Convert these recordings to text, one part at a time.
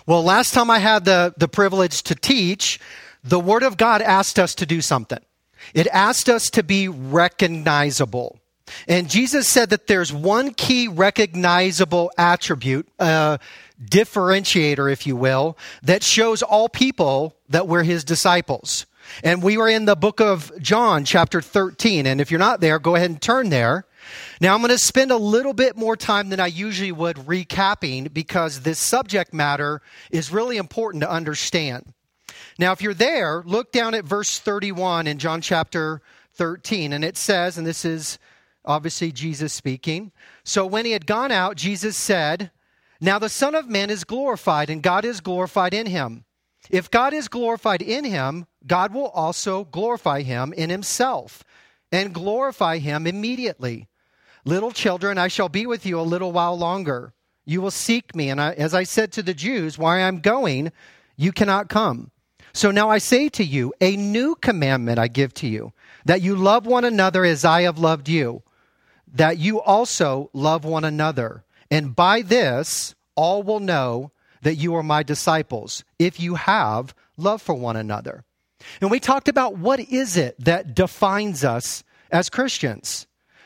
Well, last time I had the privilege to teach, the Word of God asked us to do something. It asked us to be recognizable. And Jesus said that there's one key recognizable attribute, differentiator, if you will, that shows all people that we're his disciples. And we were in the book of John, chapter 13. And if you're not there, go ahead and turn there. Now, I'm going to spend a little bit more time than I usually would recapping because this subject matter is really important to understand. Now, if you're there, look down at verse 31 in John chapter 13. And it says, and this is obviously Jesus speaking, "So when he had gone out, Jesus said, 'Now the Son of Man is glorified, and God is glorified in him. If God is glorified in him, God will also glorify him in himself, and glorify him immediately. Little children, I shall be with you a little while longer. You will seek me, and as I said to the Jews, where I'm going, you cannot come. So now I say to you, a new commandment I give to you, that you love one another as I have loved you, that you also love one another. And by this, all will know that you are my disciples, if you have love for one another.'" And we talked about what is it that defines us as Christians.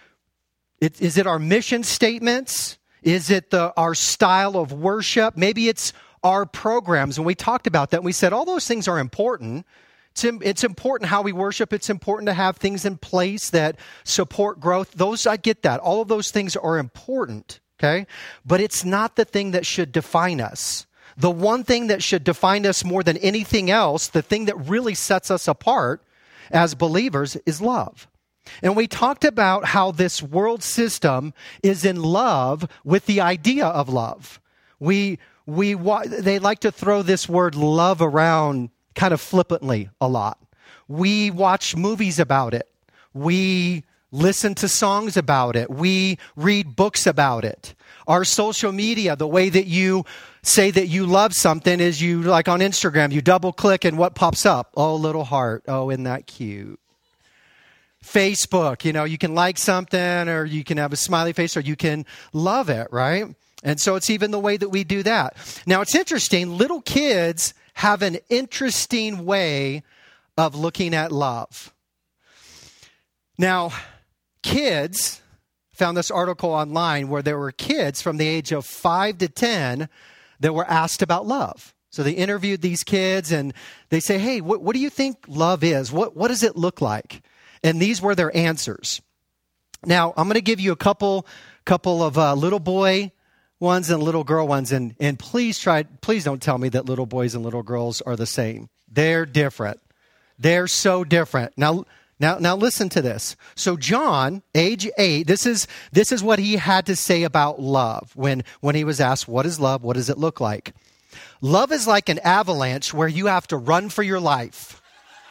Is it our mission statements? Is it our style of worship? Maybe it's our programs. And we talked about that. We said all those things are important. It's important how we worship. It's important to have things in place that support growth. I get that. All of those things are important, okay? But it's not the thing that should define us. The one thing that should define us more than anything else, the thing that really sets us apart as believers, is love. And we talked about how this world system is in love with the idea of love. They like to throw this word love around kind of flippantly a lot. We watch movies about it. We listen to songs about it. We read books about it. Our social media, the way that you say that you love something is you, like on Instagram, you double click and what pops up? Oh, little heart. Oh, isn't that cute? Facebook, you can like something or you can have a smiley face or you can love it, right? And so it's even the way that we do that. Now, it's interesting. Little kids have an interesting way of looking at love. Now, kids, found this article online where there were kids from the age of 5 to 10 that were asked about love. So they interviewed these kids and they say, hey, what do you think love is? What does it look like? And these were their answers. Now, I'm going to give you a couple of little boy ones and little girl ones. And please don't tell me that little boys and little girls are the same. They're different. They're so different. Now listen to this. So John, age 8, this is what he had to say about love when he was asked, what is love? What does it look like? Love is like an avalanche where you have to run for your life.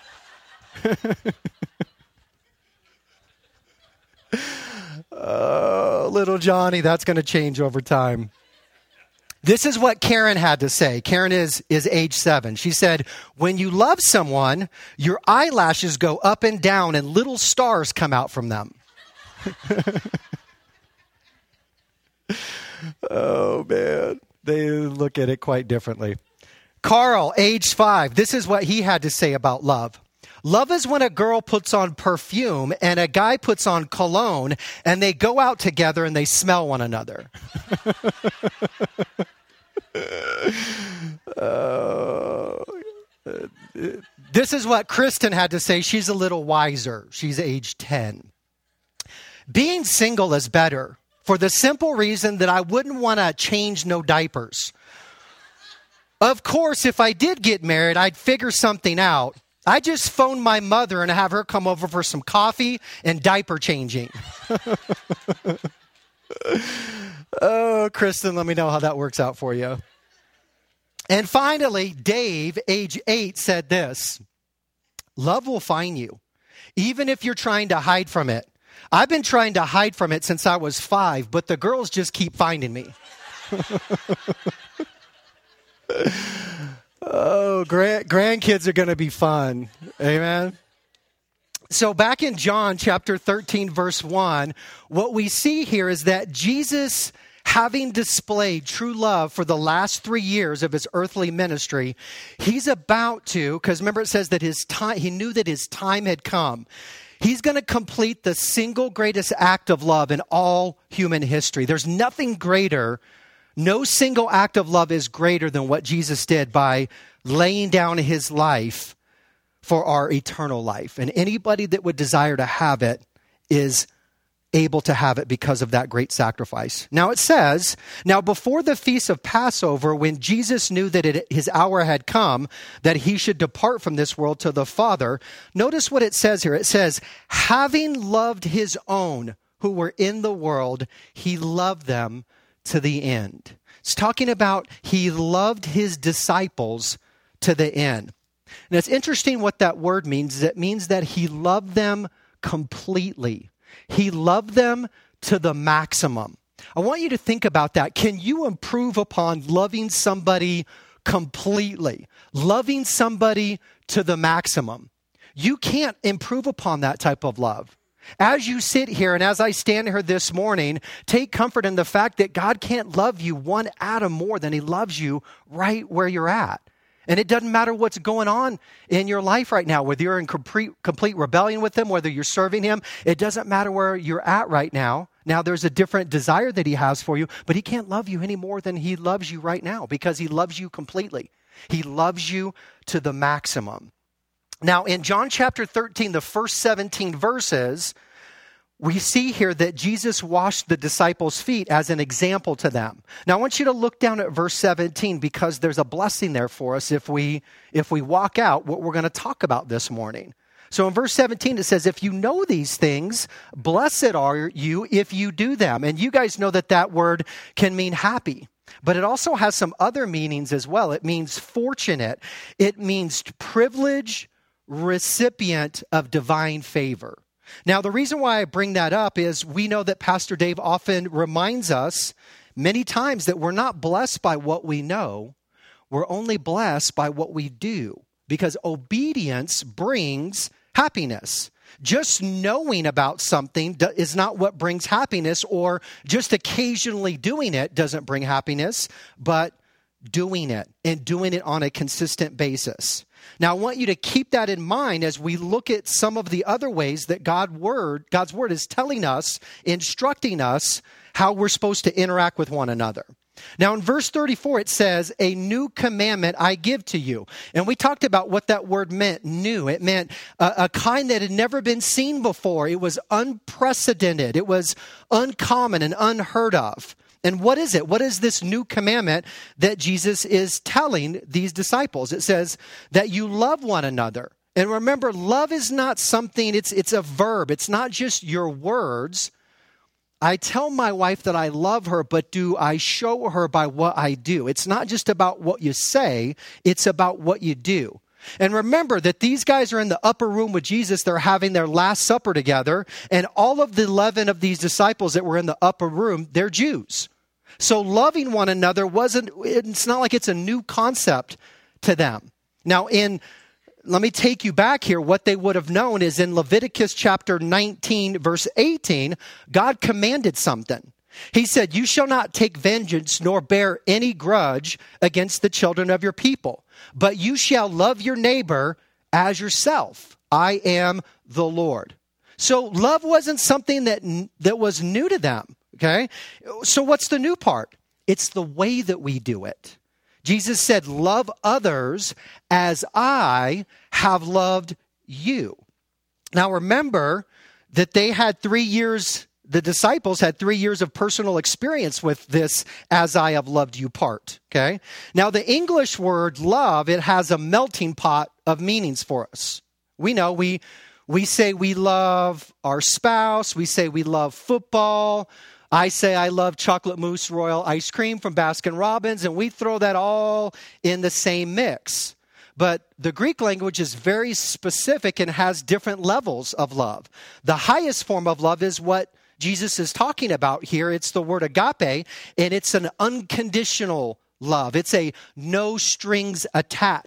Oh, little Johnny, that's going to change over time. This is what Karen had to say. Karen is age 7. She said, when you love someone, your eyelashes go up and down and little stars come out from them. Oh, man. They look at it quite differently. Carl, age 5. This is what he had to say about love. Love is when a girl puts on perfume and a guy puts on cologne and they go out together and they smell one another. This is what Kristen had to say. She's a little wiser. She's age 10. Being single is better for the simple reason that I wouldn't want to change no diapers. Of course, if I did get married, I'd figure something out. I just phone my mother and have her come over for some coffee and diaper changing. Oh, Kristen, let me know how that works out for you. And finally, Dave, age 8, said this. Love will find you, even if you're trying to hide from it. I've been trying to hide from it since I was 5, but the girls just keep finding me. Oh, grandkids are going to be fun. Amen. So back in John chapter 13, verse 1, what we see here is that Jesus having displayed true love for the last 3 years of his earthly ministry, he's about to, because remember it says that he knew that his time had come. He's going to complete the single greatest act of love in all human history. There's nothing greater. No single act of love is greater than what Jesus did by laying down his life for our eternal life. And anybody that would desire to have it is able to have it because of that great sacrifice. Now it says, now before the feast of Passover, when Jesus knew that his hour had come, that he should depart from this world to the Father, notice what it says here. It says, having loved his own who were in the world, he loved them to the end. It's talking about he loved his disciples to the end. And it's interesting what that word means. It means that he loved them completely. He loved them to the maximum. I want you to think about that. Can you improve upon loving somebody completely? Loving somebody to the maximum? You can't improve upon that type of love. As you sit here and as I stand here this morning, take comfort in the fact that God can't love you one atom more than he loves you right where you're at. And it doesn't matter what's going on in your life right now, whether you're in complete rebellion with him, whether you're serving him. It doesn't matter where you're at right now. Now, there's a different desire that he has for you, but he can't love you any more than he loves you right now because he loves you completely. He loves you to the maximum. Now, in John chapter 13, the first 17 verses, we see here that Jesus washed the disciples' feet as an example to them. Now, I want you to look down at verse 17 because there's a blessing there for us if we walk out what we're going to talk about this morning. So in verse 17, it says, if you know these things, blessed are you if you do them. And you guys know that that word can mean happy, but it also has some other meanings as well. It means fortunate. It means privilege, recipient of divine favor. Now, the reason why I bring that up is we know that Pastor Dave often reminds us many times that we're not blessed by what we know. We're only blessed by what we do because obedience brings happiness. Just knowing about something is not what brings happiness, or just occasionally doing it doesn't bring happiness, but doing it and doing it on a consistent basis. Now, I want you to keep that in mind as we look at some of the other ways that God's word is telling us, instructing us how we're supposed to interact with one another. Now, in verse 34, it says, a new commandment I give to you. And we talked about what that word meant, new. It meant a kind that had never been seen before. It was unprecedented. It was uncommon and unheard of. And what is it? What is this new commandment that Jesus is telling these disciples? It says that you love one another. And remember, love is not something, it's a verb. It's not just your words. I tell my wife that I love her, but do I show her by what I do? It's not just about what you say, it's about what you do. And remember that these guys are in the upper room with Jesus. They're having their Last Supper together. And all of the 11 of these disciples that were in the upper room, they're Jews. So loving one another it's not like it's a new concept to them. Now, let me take you back here. What they would have known is in Leviticus chapter 19, verse 18, God commanded something. He said, you shall not take vengeance nor bear any grudge against the children of your people, but you shall love your neighbor as yourself. I am the Lord. So love wasn't something that was new to them. Okay? So what's the new part? It's the way that we do it. Jesus said, love others as I have loved you. Now remember that they had 3 years, the disciples had 3 years of personal experience with this as I have loved you part. Okay? Now the English word love, it has a melting pot of meanings for us. We know we say we love our spouse. We say we love football. I say I love chocolate mousse royal ice cream from Baskin-Robbins, and we throw that all in the same mix. But the Greek language is very specific and has different levels of love. The highest form of love is what Jesus is talking about here. It's the word agape, and it's an unconditional love. It's a no strings attached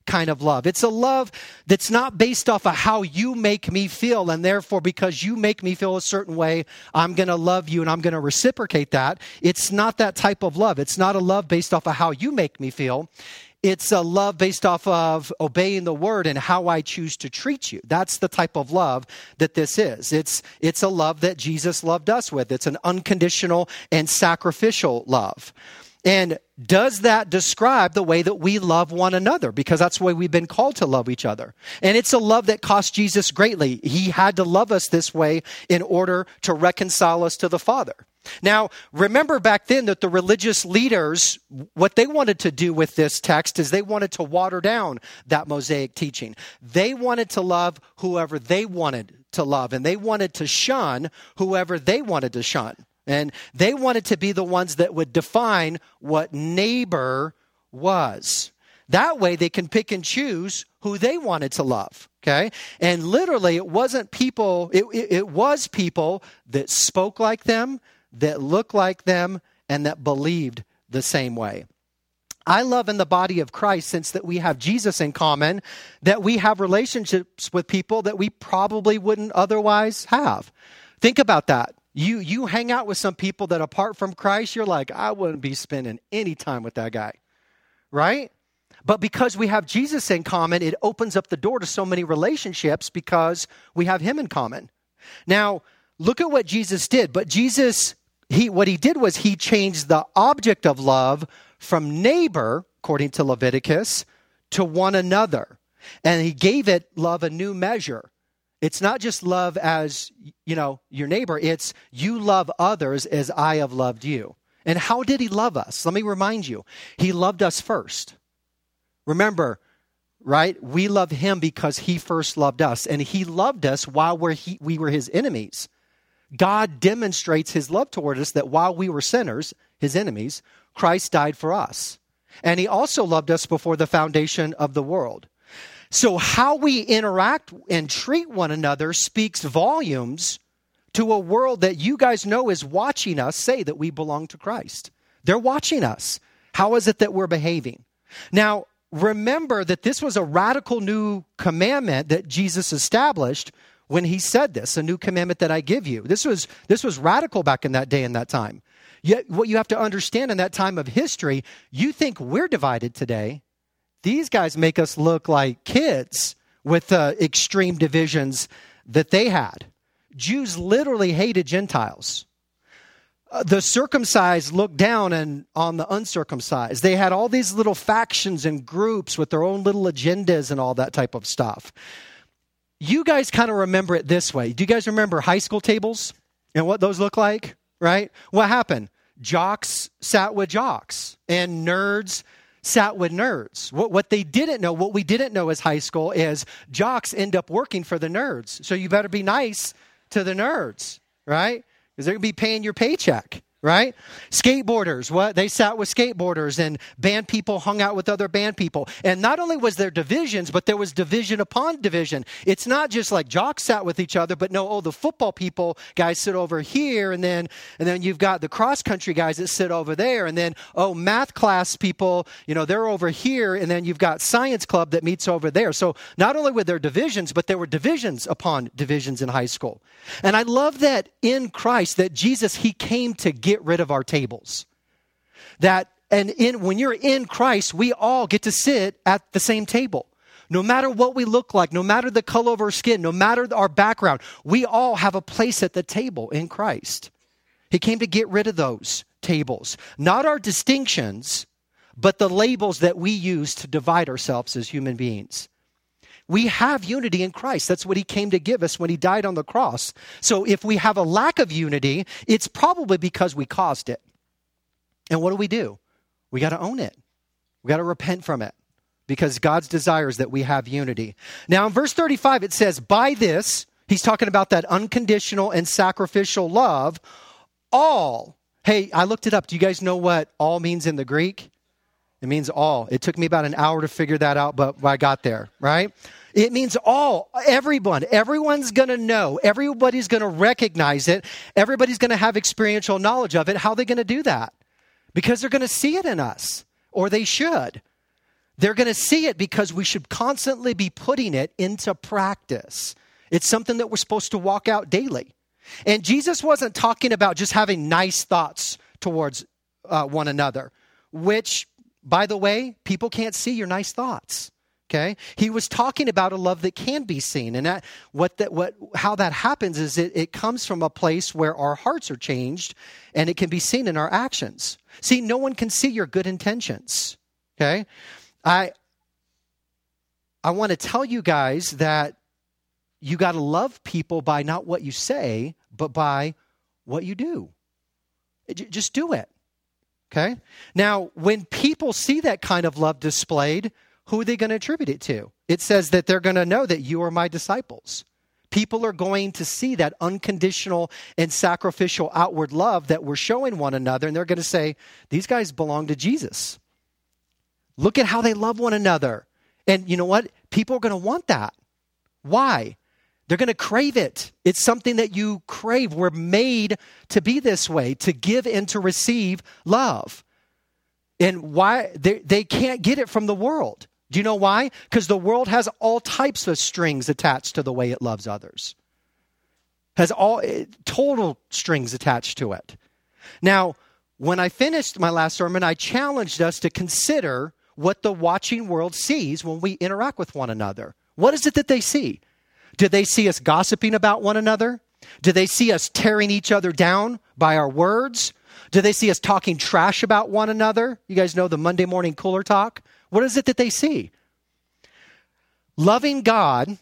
kind of love. It's a love that's not based off of how you make me feel, and therefore because you make me feel a certain way, I'm going to love you and I'm going to reciprocate that. It's not that type of love. It's not a love based off of how you make me feel. It's a love based off of obeying the word and how I choose to treat you. That's the type of love that this is. It's a love that Jesus loved us with. It's an unconditional and sacrificial love. And does that describe the way that we love one another? Because that's the way we've been called to love each other. And it's a love that cost Jesus greatly. He had to love us this way in order to reconcile us to the Father. Now, remember back then that the religious leaders, what they wanted to do with this text is they wanted to water down that Mosaic teaching. They wanted to love whoever they wanted to love, and they wanted to shun whoever they wanted to shun. And they wanted to be the ones that would define what neighbor was. That way they can pick and choose who they wanted to love. Okay? And literally it wasn't people, it was people that spoke like them, that looked like them, and that believed the same way. I love in the body of Christ, since that we have Jesus in common, that we have relationships with people that we probably wouldn't otherwise have. Think about that. You hang out with some people that apart from Christ, you're like, I wouldn't be spending any time with that guy, right? But because we have Jesus in common, it opens up the door to so many relationships because we have him in common. Now, look at what Jesus did. But Jesus, what he did was he changed the object of love from neighbor, according to Leviticus, to one another. And he gave it love a new measure. It's not just love as, your neighbor. It's you love others as I have loved you. And how did he love us? Let me remind you. He loved us first. Remember, right? We love him because he first loved us. And he loved us while we were his enemies. God demonstrates his love toward us that while we were sinners, his enemies, Christ died for us. And he also loved us before the foundation of the world. So how we interact and treat one another speaks volumes to a world that you guys know is watching us say that we belong to Christ. They're watching us. How is it that we're behaving? Now, remember that this was a radical new commandment that Jesus established when he said this, a new commandment that I give you. This was radical back in that day and that time. Yet what you have to understand in that time of history, you think we're divided today. These guys make us look like kids with extreme divisions that they had. Jews literally hated Gentiles. The circumcised looked down on the uncircumcised. They had all these little factions and groups with their own little agendas and all that type of stuff. You guys kind of remember it this way. Do you guys remember high school tables and what those look like, right? What happened? Jocks sat with jocks and nerds sat with nerds. What we didn't know as high school is jocks end up working for the nerds. So you better be nice to the nerds, right? Because they're going to be paying your paycheck, right? Skateboarders, they sat with skateboarders, and band people hung out with other band people. And not only was there divisions, but there was division upon division. It's not just like jocks sat with each other, but no, the football people guys sit over here, and then you've got the cross country guys that sit over there, and then math class people, they're over here, and then you've got science club that meets over there. So not only were there divisions, but there were divisions upon divisions in high school. And I love that in Christ, that Jesus, he came to get rid of our tables. When you're in Christ, we all get to sit at the same table. No matter what we look like, no matter the color of our skin, no matter our background, we all have a place at the table in Christ. He came to get rid of those tables. Not our distinctions, but the labels that we use to divide ourselves as human beings. We have unity in Christ. That's what he came to give us when he died on the cross. So if we have a lack of unity, it's probably because we caused it. And what do? We got to own it. We got to repent from it, because God's desire is that we have unity. Now in verse 35, it says, by this, he's talking about that unconditional and sacrificial love, all. Hey, I looked it up. Do you guys know what all means in the Greek? It means all. It took me about an hour to figure that out, but I got there, right? It means all, everyone. Everyone's going to know. Everybody's going to recognize it. Everybody's going to have experiential knowledge of it. How are they going to do that? Because they're going to see it in us, or they should. They're going to see it because we should constantly be putting it into practice. It's something that we're supposed to walk out daily. And Jesus wasn't talking about just having nice thoughts towards one another, which, by the way, people can't see your nice thoughts. Okay? He was talking about a love that can be seen. And how that happens is it comes from a place where our hearts are changed and it can be seen in our actions. See, no one can see your good intentions. Okay? I want to tell you guys that you got to love people by not what you say, but by what you do. Just do it. Okay? Now, when people see that kind of love displayed, who are they going to attribute it to? It says that they're going to know that you are my disciples. People are going to see that unconditional and sacrificial outward love that we're showing one another, and they're going to say, these guys belong to Jesus. Look at how they love one another. And you know what? People are going to want that. Why? They're going to crave it. It's something that you crave. We're made to be this way, to give and to receive love. And why? They can't get it from the world. Do you know why? Because the world has all types of strings attached to the way it loves others. Has all total strings attached to it. Now, when I finished my last sermon, I challenged us to consider what the watching world sees when we interact with one another. What is it that they see? Do they see us gossiping about one another? Do they see us tearing each other down by our words? Do they see us talking trash about one another? You guys know the Monday morning cooler talk? What is it that they see? Loving God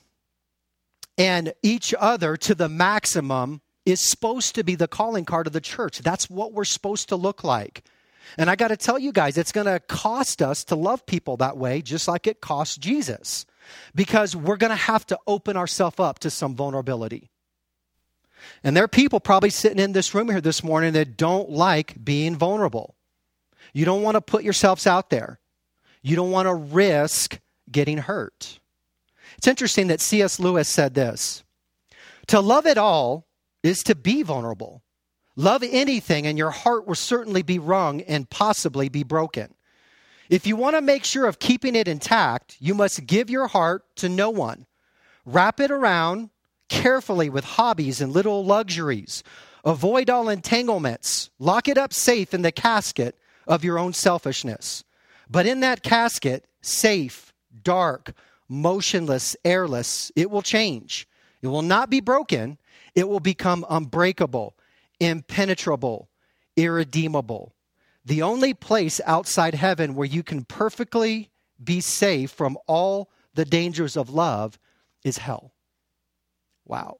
and each other to the maximum is supposed to be the calling card of the church. That's what we're supposed to look like. And I got to tell you guys, it's going to cost us to love people that way, just like it cost Jesus. Because we're going to have to open ourselves up to some vulnerability. And there are people probably sitting in this room here this morning that don't like being vulnerable. You don't want to put yourselves out there. You don't want to risk getting hurt. It's interesting that C.S. Lewis said this. To love at all is to be vulnerable. Love anything and your heart will certainly be wrung and possibly be broken. If you want to make sure of keeping it intact, you must give your heart to no one. Wrap it around carefully with hobbies and little luxuries. Avoid all entanglements. Lock it up safe in the casket of your own selfishness. But in that casket, safe, dark, motionless, airless, it will change. It will not be broken. It will become unbreakable, impenetrable, irredeemable. The only place outside heaven where you can perfectly be safe from all the dangers of love is hell. Wow.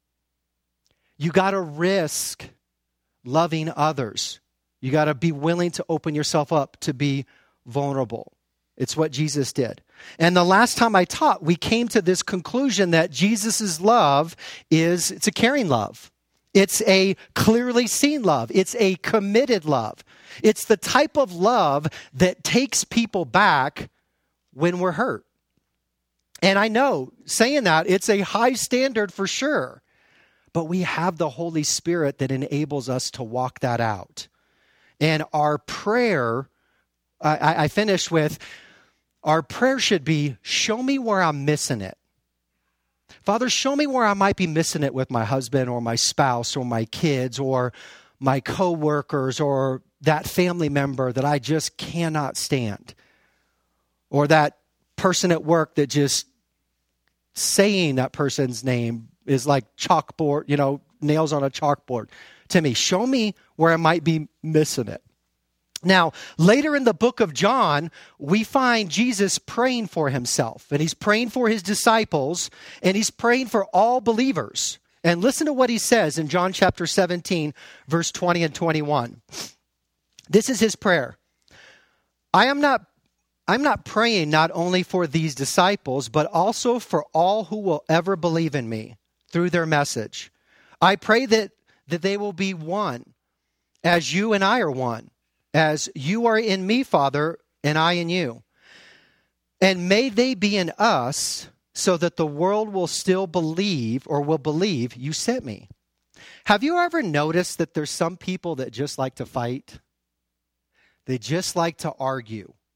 You got to risk loving others. You got to be willing to open yourself up to be vulnerable. It's what Jesus did. And the last time I taught, we came to this conclusion that Jesus' love it's a caring love. It's a clearly seen love. It's a committed love. It's the type of love that takes people back when we're hurt. And I know, saying that, it's a high standard for sure. But we have the Holy Spirit that enables us to walk that out. And our prayer, I finish with, our prayer should be, show me where I'm missing it. Father, show me where I might be missing it with my husband or my spouse or my kids or my coworkers or that family member that I just cannot stand. Or that person at work that just saying that person's name is like chalkboard, nails on a chalkboard to me. Show me where I might be missing it. Now, later in the book of John, we find Jesus praying for himself, and he's praying for his disciples, and he's praying for all believers. And listen to what he says in John chapter 17, verse 20 and 21. This is his prayer. I'm not praying not only for these disciples, but also for all who will ever believe in me through their message. I pray that they will be one, as you and I are one. As you are in me, Father, and I in you. And may they be in us so that the world will still believe or will believe you sent me. Have you ever noticed that there's some people that just like to fight? They just like to argue.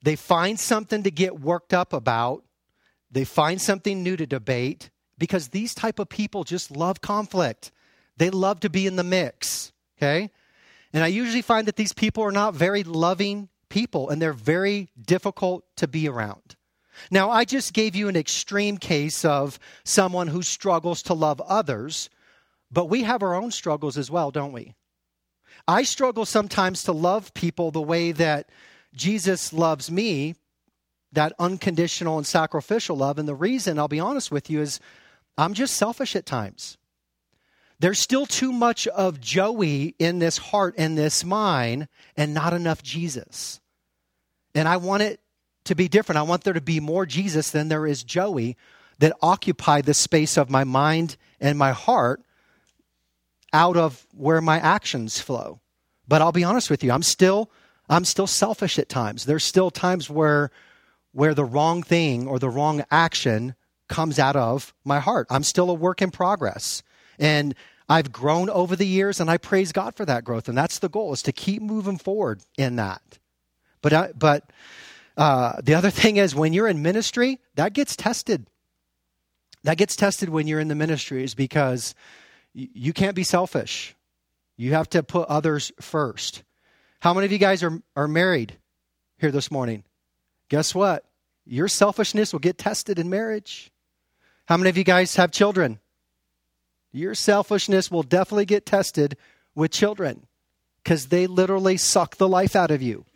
They find something to get worked up about. They find something new to debate because these type of people just love conflict. They love to be in the mix, okay? And I usually find that these people are not very loving people, and they're very difficult to be around. Now, I just gave you an extreme case of someone who struggles to love others, but we have our own struggles as well, don't we? I struggle sometimes to love people the way that Jesus loves me, that unconditional and sacrificial love. And the reason, I'll be honest with you, is I'm just selfish at times. There's still too much of Joey in this heart and this mind and not enough Jesus. And I want it to be different. I want there to be more Jesus than there is Joey that occupy the space of my mind and my heart out of where my actions flow. But I'll be honest with you, I'm still selfish at times. There's still times where the wrong thing or the wrong action comes out of my heart. I'm still a work in progress. And I've grown over the years, and I praise God for that growth. And that's the goal, is to keep moving forward in that. But the other thing is, when you're in ministry, that gets tested. That gets tested when you're in the ministries, because you can't be selfish. You have to put others first. How many of you guys are married here this morning? Guess what? Your selfishness will get tested in marriage. How many of you guys have children? Your selfishness will definitely get tested with children, because they literally suck the life out of you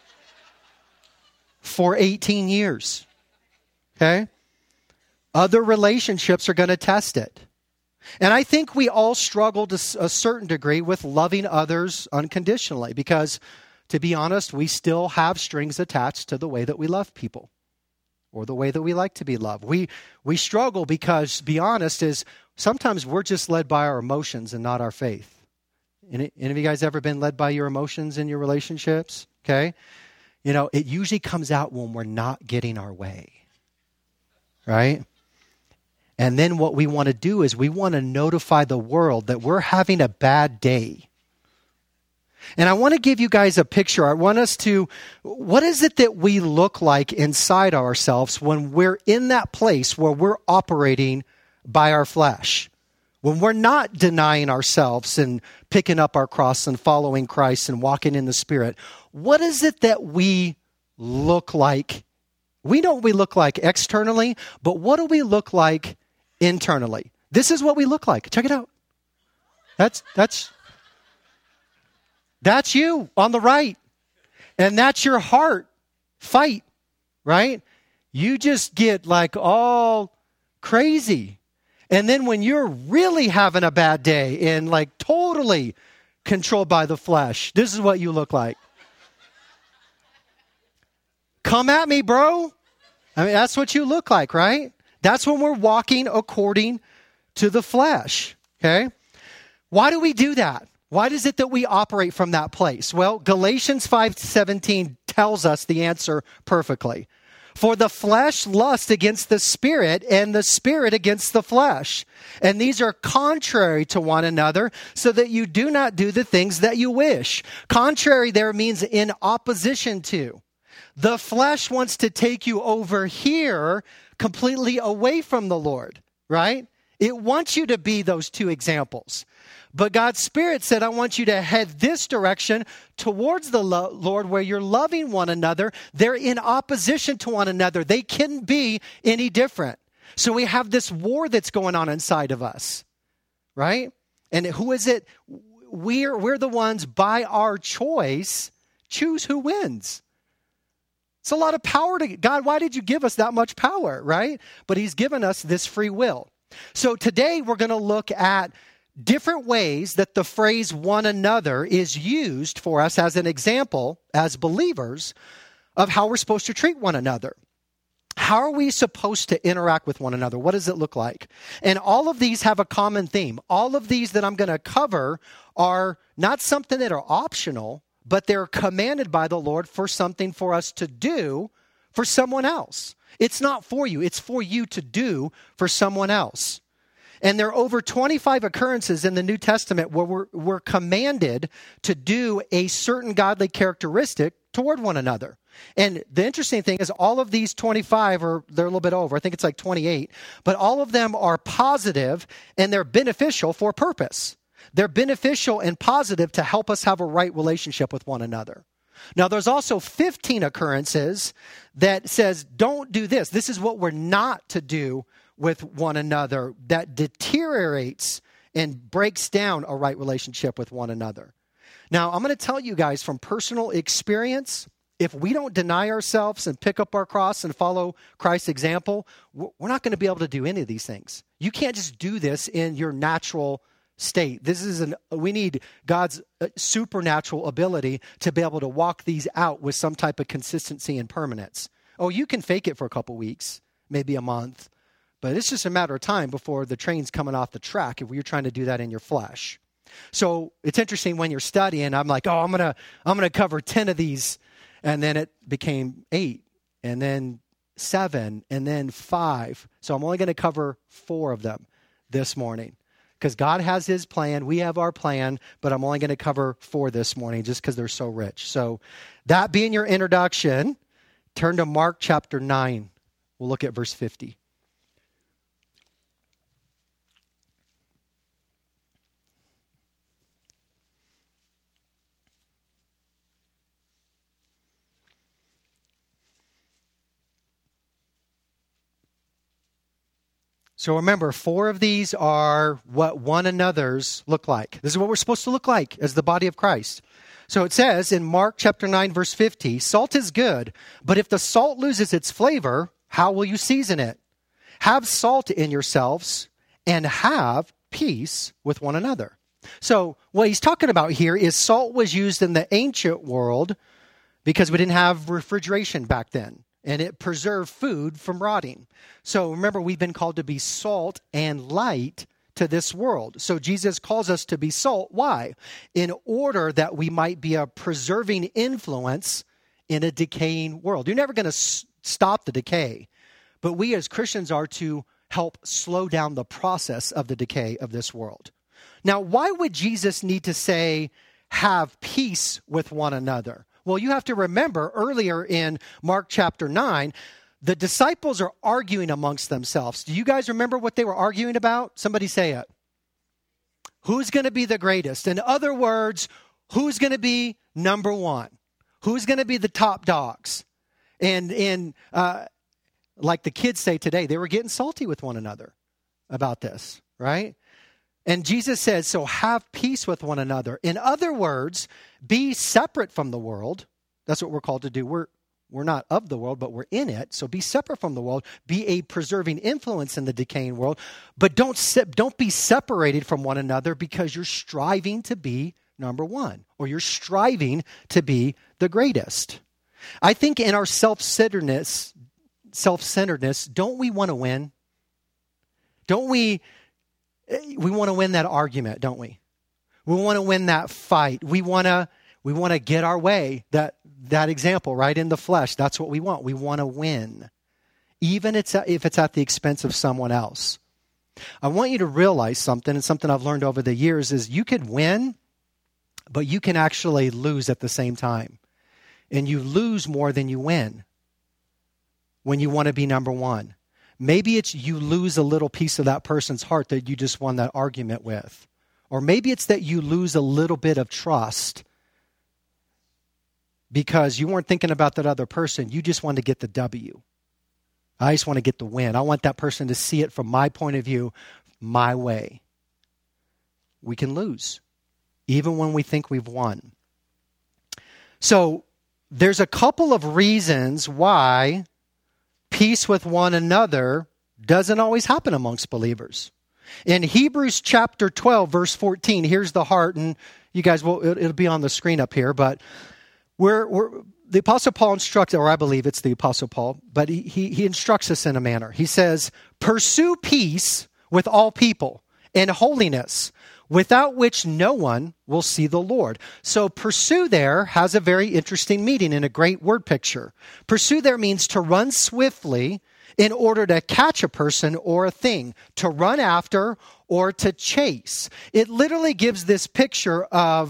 for 18 years. Okay? Other relationships are going to test it. And I think we all struggle to a certain degree with loving others unconditionally, because, to be honest, we still have strings attached to the way that we love people or the way that we like to be loved. We struggle because, to be honest, is sometimes we're just led by our emotions and not our faith. Any of you guys ever been led by your emotions in your relationships? Okay? You know, it usually comes out when we're not getting our way, right? And then what we want to do is we want to notify the world that we're having a bad day. And I want to give you guys a picture. I want us to, what is it that we look like inside ourselves when we're in that place where we're operating by our flesh? When we're not denying ourselves and picking up our cross and following Christ and walking in the Spirit, what is it that we look like? We know what we look like externally, but what do we look like internally? This is what we look like. Check it out. That's you on the right. And that's your heart fight, right? You just get like all crazy. And then when you're really having a bad day and like totally controlled by the flesh, this is what you look like. Come at me, bro. I mean, that's what you look like, right? That's when we're walking according to the flesh, okay? Why do we do that? Why is it that we operate from that place? Well, Galatians 5:17 tells us the answer perfectly. For the flesh lusts against the spirit, and the spirit against the flesh. And these are contrary to one another, so that you do not do the things that you wish. Contrary there means in opposition to. The flesh wants to take you over here, completely away from the Lord, right? It wants you to be those two examples. But God's Spirit said, I want you to head this direction towards the Lord, where you're loving one another. They're in opposition to one another. They couldn't be any different. So we have this war that's going on inside of us, right? And who is it? We're the ones, by our choice, choose who wins. It's a lot of power to God. Why did you give us that much power, right? But He's given us this free will. So today we're going to look at different ways that the phrase one another is used for us as an example, as believers, of how we're supposed to treat one another. How are we supposed to interact with one another? What does it look like? And all of these have a common theme. All of these that I'm going to cover are not something that are optional, but they're commanded by the Lord for something for us to do for someone else. It's not for you. It's for you to do for someone else. And there are over 25 occurrences in the New Testament where we're commanded to do a certain godly characteristic toward one another. And the interesting thing is all of these 25, or they're a little bit over, I think it's like 28, but all of them are positive and they're beneficial for purpose. They're beneficial and positive to help us have a right relationship with one another. Now, there's also 15 occurrences that says, don't do this. This is what we're not to do with one another, that deteriorates and breaks down a right relationship with one another. Now, I'm going to tell you guys from personal experience, if we don't deny ourselves and pick up our cross and follow Christ's example, we're not going to be able to do any of these things. You can't just do this in your natural state. We need God's supernatural ability to be able to walk these out with some type of consistency and permanence. Oh, you can fake it for a couple weeks, maybe a month, but it's just a matter of time before the train's coming off the track if you're trying to do that in your flesh. So it's interesting when you're studying, I'm like, I'm gonna cover 10 of these, and then it became 8, and then 7, and then 5. So I'm only going to cover 4 of them this morning. Because God has his plan, we have our plan, but I'm only going to cover 4 this morning just because they're so rich. So that being your introduction, turn to Mark chapter 9. We'll look at verse 50. So remember, 4 of these are what one another's look like. This is what we're supposed to look like as the body of Christ. So it says in Mark chapter 9, verse 50, salt is good, but if the salt loses its flavor, how will you season it? Have salt in yourselves and have peace with one another. So what he's talking about here is salt was used in the ancient world because we didn't have refrigeration back then. And it preserved food from rotting. So remember, we've been called to be salt and light to this world. So Jesus calls us to be salt. Why? In order that we might be a preserving influence in a decaying world. You're never going to stop the decay. But we as Christians are to help slow down the process of the decay of this world. Now, why would Jesus need to say, have peace with one another? Well, you have to remember earlier in Mark chapter 9, the disciples are arguing amongst themselves. Do you guys remember what they were arguing about? Somebody say it. Who's going to be the greatest? In other words, who's going to be number one? Who's going to be the top dogs? And like the kids say today, they were getting salty with one another about this, right? And Jesus says, so have peace with one another. In other words, be separate from the world. That's what we're called to do. We're not of the world, but we're in it. So be separate from the world. Be a preserving influence in the decaying world. But don't be separated from one another because you're striving to be number one, or you're striving to be the greatest. I think in our self-centeredness, don't we want to win? Don't we want to win that argument, don't we? We want to win that fight. We want to get our way. That example, right, in the flesh, that's what we want. We want to win, even if it's at the expense of someone else. I want you to realize something, and something I've learned over the years is you can win, but you can actually lose at the same time. And you lose more than you win when you want to be number one. Maybe it's you lose a little piece of that person's heart that you just won that argument with. Or maybe it's that you lose a little bit of trust because you weren't thinking about that other person. You just want to get the W. I just want to get the win. I want that person to see it from my point of view, my way. We can lose, even when we think we've won. So there's a couple of reasons why peace with one another doesn't always happen amongst believers. In Hebrews chapter 12, verse 14, here's the heart, and you guys it'll be on the screen up here, but the Apostle Paul instructs, or I believe it's the Apostle Paul, but he instructs us in a manner. He says, pursue peace with all people and holiness, without which no one will see the Lord. So pursue there has a very interesting meaning and a great word picture. Pursue there means to run swiftly in order to catch a person or a thing, to run after or to chase. It literally gives this picture of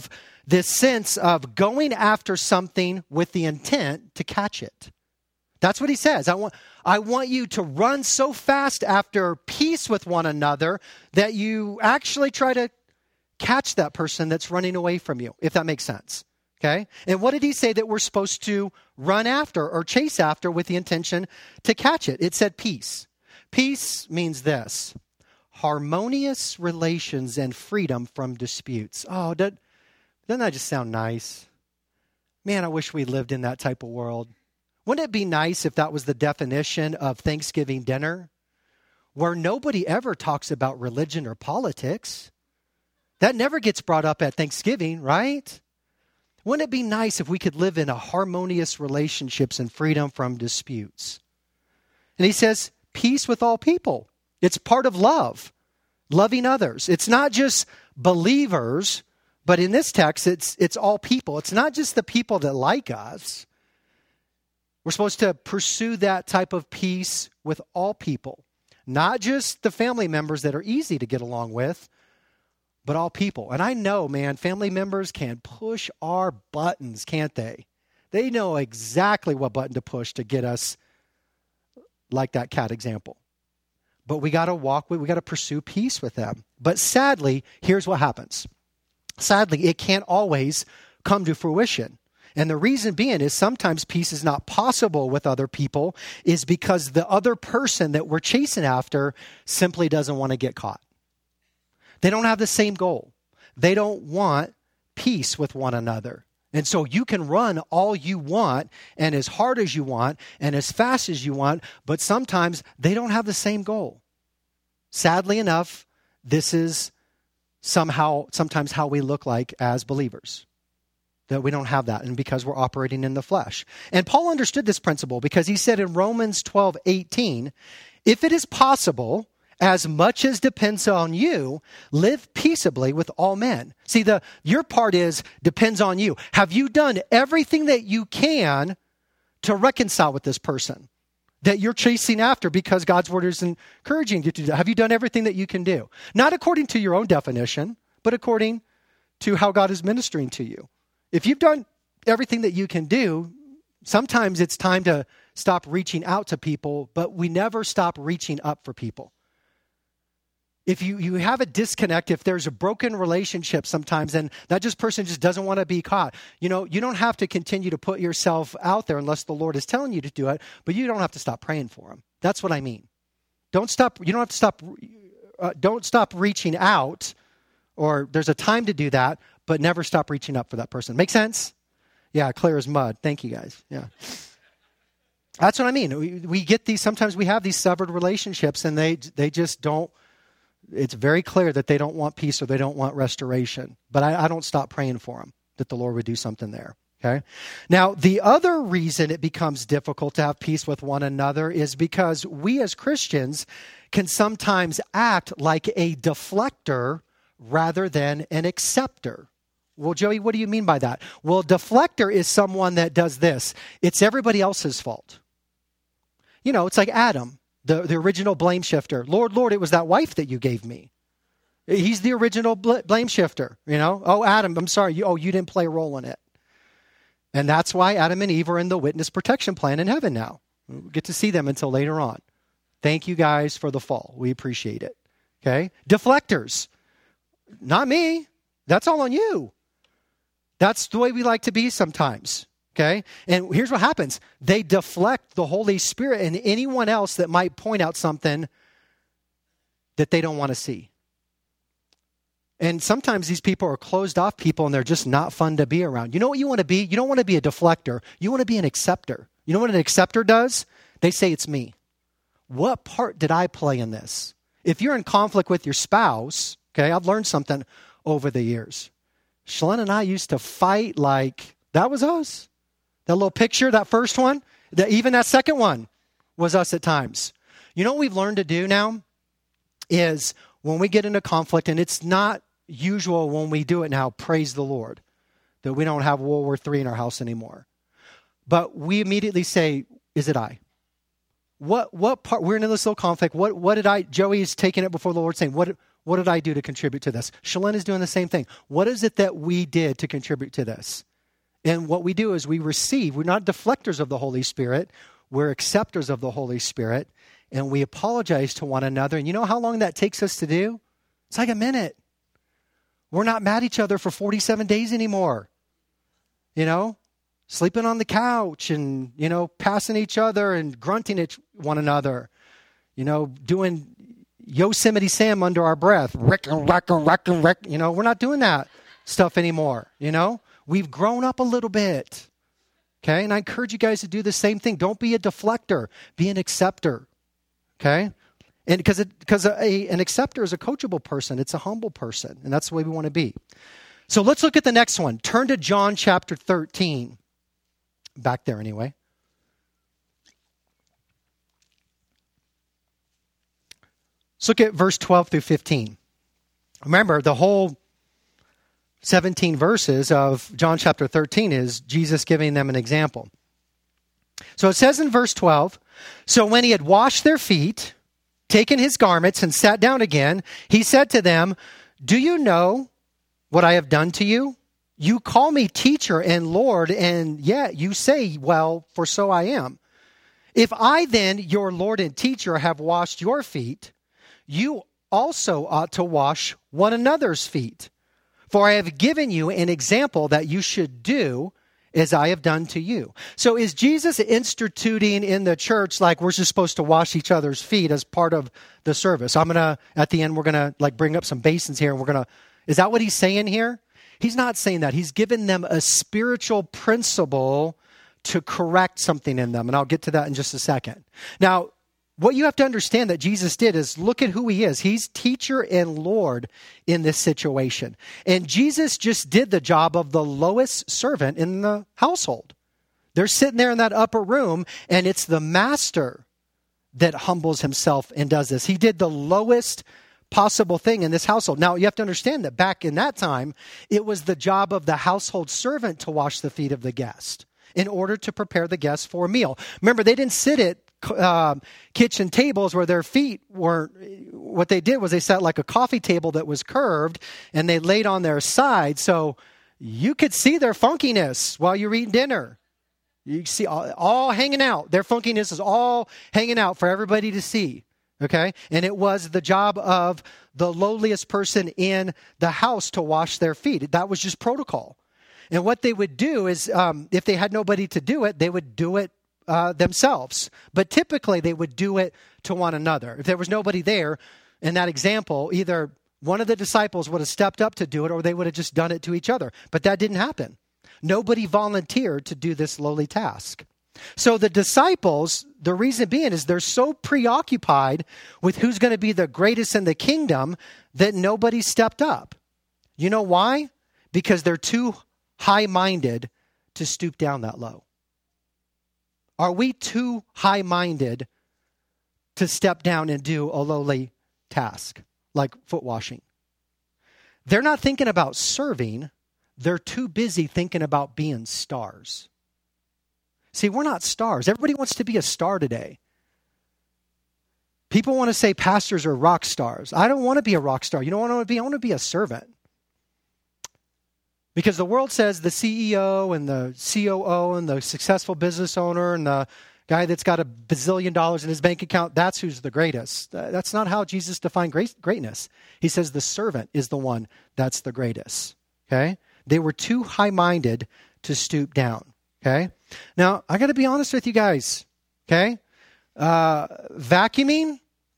this sense of going after something with the intent to catch it. That's what he says. I want you to run so fast after peace with one another that you actually try to catch that person that's running away from you, if that makes sense. Okay? And what did he say that we're supposed to run after or chase after with the intention to catch it? It said peace. Peace means this: harmonious relations and freedom from disputes. Oh, doesn't that just sound nice? Man, I wish we lived in that type of world. Wouldn't it be nice if that was the definition of Thanksgiving dinner, where nobody ever talks about religion or politics? That never gets brought up at Thanksgiving, right? Wouldn't it be nice if we could live in a harmonious relationships and freedom from disputes? And he says, peace with all people. It's part of love, loving others. It's not just believers, but in this text, it's all people. It's not just the people that like us. We're supposed to pursue that type of peace with all people, not just the family members that are easy to get along with, but all people. And I know, man, family members can push our buttons, can't they? They know exactly what button to push to get us like that cat example. But we got to pursue peace with them. But sadly, here's what happens. Sadly, it can't always come to fruition. And the reason being is sometimes peace is not possible with other people is because the other person that we're chasing after simply doesn't want to get caught. They don't have the same goal. They don't want peace with one another. And so you can run all you want and as hard as you want and as fast as you want, but sometimes they don't have the same goal. Sadly enough, this is sometimes how we look like as believers. That we don't have that, and because we're operating in the flesh. And Paul understood this principle because he said in Romans 12:18, if it is possible, as much as depends on you, live peaceably with all men. See, your part depends on you. Have you done everything that you can to reconcile with this person that you're chasing after because God's word is encouraging you to do? Have you done everything that you can do? Not according to your own definition, but according to how God is ministering to you. If you've done everything that you can do, sometimes it's time to stop reaching out to people, but we never stop reaching up for people. If you have a disconnect, if there's a broken relationship sometimes, and that person just doesn't want to be caught, you don't have to continue to put yourself out there unless the Lord is telling you to do it, but you don't have to stop praying for them. That's what I mean. Don't stop reaching out, or there's a time to do that, but never stop reaching up for that person. Make sense? Yeah, clear as mud. Thank you, guys. Yeah. That's what I mean. We get sometimes we have these severed relationships, and they just don't. It's very clear that they don't want peace or they don't want restoration. But I don't stop praying for them, that the Lord would do something there. Okay. Now, the other reason it becomes difficult to have peace with one another is because we as Christians can sometimes act like a deflector rather than an acceptor. Well, Joey, what do you mean by that? Well, deflector is someone that does this. It's everybody else's fault. It's like Adam, the original blame shifter. Lord, it was that wife that you gave me. He's the original blame shifter, Oh, Adam, I'm sorry. You didn't play a role in it. And that's why Adam and Eve are in the witness protection plan in heaven now. We get to see them until later on. Thank you guys for the fall. We appreciate it. Okay? Deflectors. Not me. That's all on you. That's the way we like to be sometimes. Okay? And here's what happens. They deflect the Holy Spirit and anyone else that might point out something that they don't want to see. And sometimes these people are closed off people and they're just not fun to be around. You know what you want to be? You don't want to be a deflector. You want to be an acceptor. You know what an acceptor does? They say, it's me. What part did I play in this? If you're in conflict with your spouse, okay, I've learned something over the years. Shalyn and I used to fight like that was us. That little picture, that first one, even that second one was us at times. You know what we've learned to do now is when we get into conflict, and it's not usual when we do it now, praise the Lord, that we don't have World War III in our house anymore. But we immediately say, is it I? What part, we're in this little conflict, what did I, Joey is taking it before the Lord saying, what What did I do to contribute to this? Shalyn is doing the same thing. What is it that we did to contribute to this? And what we do is we receive. We're not deflectors of the Holy Spirit. We're acceptors of the Holy Spirit. And we apologize to one another. And you know how long that takes us to do? It's like a minute. We're not mad at each other for 47 days anymore. You know, sleeping on the couch and, you know, passing each other and grunting at one another. You know, doing Yosemite Sam under our breath. Rick, you know, we're not doing that stuff anymore, you know. We've grown up a little bit, okay? And I encourage you guys to do the same thing. Don't be a deflector. Be an acceptor, okay? And because an acceptor is a coachable person. It's a humble person, and that's the way we want to be. So let's look at the next one. Turn to John chapter 13. Back there anyway. Let's look at verse 12 through 15. Remember, the whole 17 verses of John chapter 13 is Jesus giving them an example. So it says in verse 12, so when he had washed their feet, taken his garments, and sat down again, he said to them, do you know what I have done to you? You call me teacher and Lord, and yet you say, well, for so I am. If I then, your Lord and teacher, have washed your feet, you also ought to wash one another's feet. For I have given you an example that you should do as I have done to you. So is Jesus instituting in the church like we're just supposed to wash each other's feet as part of the service? At the end, we're going to like bring up some basins here and is that what he's saying here? He's not saying that. He's given them a spiritual principle to correct something in them. And I'll get to that in just a second. Now, what you have to understand that Jesus did is look at who he is. He's teacher and Lord in this situation. And Jesus just did the job of the lowest servant in the household. They're sitting there in that upper room, and it's the master that humbles himself and does this. He did the lowest possible thing in this household. Now, you have to understand that back in that time, it was the job of the household servant to wash the feet of the guest in order to prepare the guest for a meal. Remember, they didn't sit at kitchen tables where their feet weren't. What they did was they sat like a coffee table that was curved, and they laid on their side so you could see their funkiness while you're eating dinner. You see all hanging out. Their funkiness is all hanging out for everybody to see. Okay? And it was the job of the lowliest person in the house to wash their feet. That was just protocol. And what they would do is, if they had nobody to do it, they would do it themselves. But typically, they would do it to one another. If there was nobody there, in that example, either one of the disciples would have stepped up to do it, or they would have just done it to each other. But that didn't happen. Nobody volunteered to do this lowly task. So the disciples, the reason being is they're so preoccupied with who's going to be the greatest in the kingdom that nobody stepped up. You know why? Because they're too high-minded to stoop down that low. Are we too high-minded to step down and do a lowly task like foot washing? They're not thinking about serving. They're too busy thinking about being stars. See, we're not stars. Everybody wants to be a star today. People want to say pastors are rock stars. I don't want to be a rock star. You know what I want to be? I want to be a servant. Because the world says the CEO and the COO and the successful business owner and the guy that's got $1 bazillion in his bank account, that's who's the greatest. That's not how Jesus defined greatness. He says the servant is the one that's the greatest. Okay? They were too high-minded to stoop down. Okay? Now, I got to be honest with you guys. Okay? Vacuuming,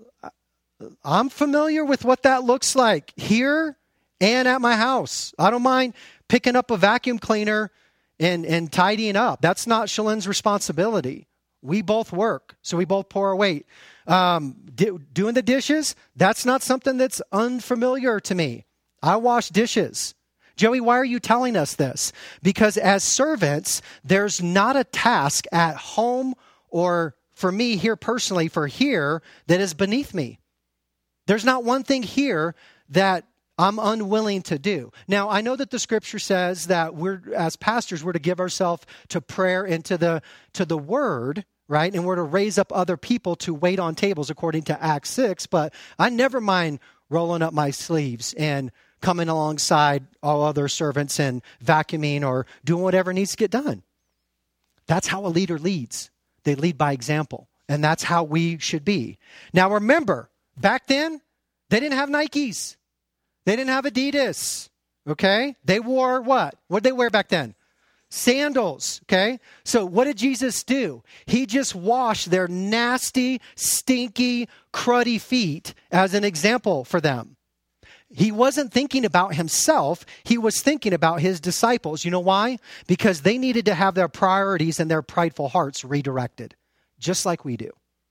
I'm familiar with what that looks like here and at my house. I don't mind picking up a vacuum cleaner and tidying up. That's not Shalyn's responsibility. We both work, so we both pour our weight. Doing the dishes, that's not something that's unfamiliar to me. I wash dishes. Joey, why are you telling us this? Because as servants, there's not a task at home or for me here personally, for here, that is beneath me. There's not one thing here that I'm unwilling to do. Now, I know that the scripture says that we're, as pastors, we're to give ourselves to prayer and to the word, right? And we're to raise up other people to wait on tables according to Acts 6. But I never mind rolling up my sleeves and coming alongside all other servants and vacuuming or doing whatever needs to get done. That's how a leader leads. They lead by example. And that's how we should be. Now remember, back then, they didn't have Nikes. They didn't have Adidas. Okay? They wore what? What did they wear back then? Sandals. Okay? So what did Jesus do? He just washed their nasty, stinky, cruddy feet as an example for them. He wasn't thinking about himself. He was thinking about his disciples. You know why? Because they needed to have their priorities and their prideful hearts redirected, just like we do.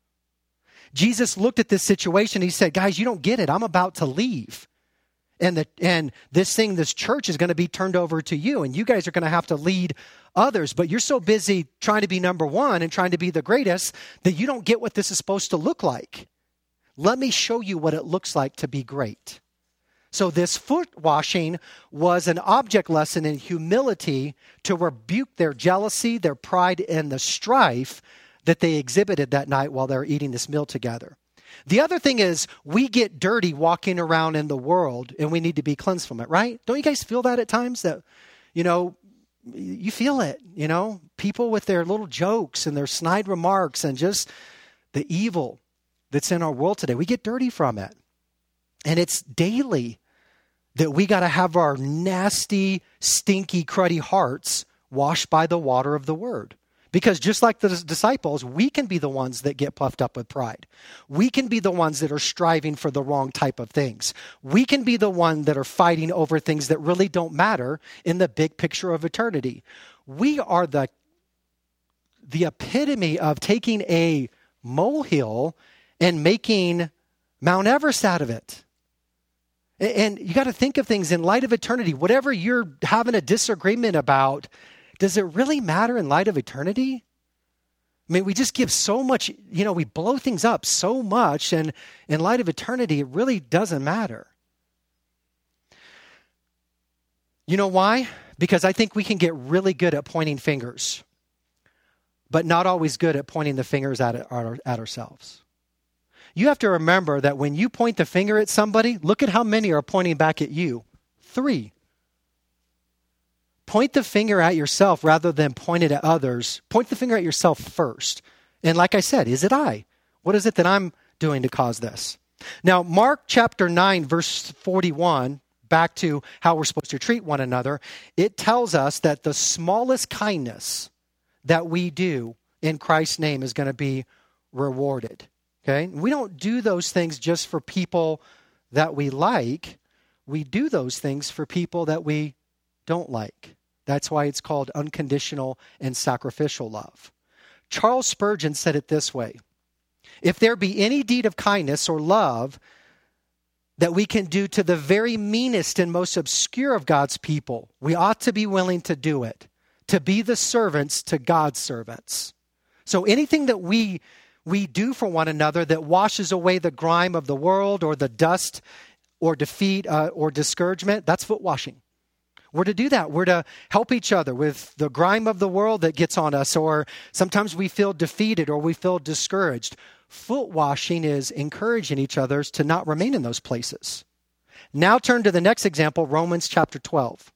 Jesus looked at this situation. He said, guys, you don't get it. I'm about to leave. And this church is going to be turned over to you. And you guys are going to have to lead others. But you're so busy trying to be number one and trying to be the greatest that you don't get what this is supposed to look like. Let me show you what it looks like to be great. So this foot washing was an object lesson in humility to rebuke their jealousy, their pride, and the strife that they exhibited that night while they were eating this meal together. The other thing is we get dirty walking around in the world and we need to be cleansed from it, right? Don't you guys feel that at times? That, you feel it, people with their little jokes and their snide remarks and just the evil that's in our world today. We get dirty from it. And it's daily that we got to have our nasty, stinky, cruddy hearts washed by the water of the word. Because just like the disciples, we can be the ones that get puffed up with pride. We can be the ones that are striving for the wrong type of things. We can be the one that are fighting over things that really don't matter in the big picture of eternity. We are the epitome of taking a molehill and making Mount Everest out of it. And you got to think of things in light of eternity. Whatever you're having a disagreement about, does it really matter in light of eternity? I mean, we just give so much, we blow things up so much, and in light of eternity, it really doesn't matter. You know why? Because I think we can get really good at pointing fingers, but not always good at pointing the fingers at ourselves. You have to remember that when you point the finger at somebody, look at how many are pointing back at you. 3. Point the finger at yourself rather than point it at others. Point the finger at yourself first. And like I said, is it I? What is it that I'm doing to cause this? Now, Mark chapter 9, verse 41, back to how we're supposed to treat one another, it tells us that the smallest kindness that we do in Christ's name is going to be rewarded. Okay? We don't do those things just for people that we like. We do those things for people that we don't like. That's why it's called unconditional and sacrificial love. Charles Spurgeon said it this way: if there be any deed of kindness or love that we can do to the very meanest and most obscure of God's people, we ought to be willing to do it, to be the servants to God's servants. So anything that we do for one another that washes away the grime of the world or the dust or defeat or discouragement, that's foot washing. We're to do that. We're to help each other with the grime of the world that gets on us, or sometimes we feel defeated or we feel discouraged. Foot washing is encouraging each other to not remain in those places. Now turn to the next example, Romans chapter 12.